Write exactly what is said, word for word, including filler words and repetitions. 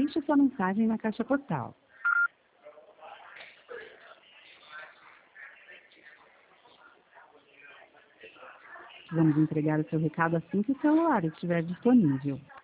deixe sua mensagem na caixa postal. Vamos entregar o seu recado assim que o celular estiver disponível.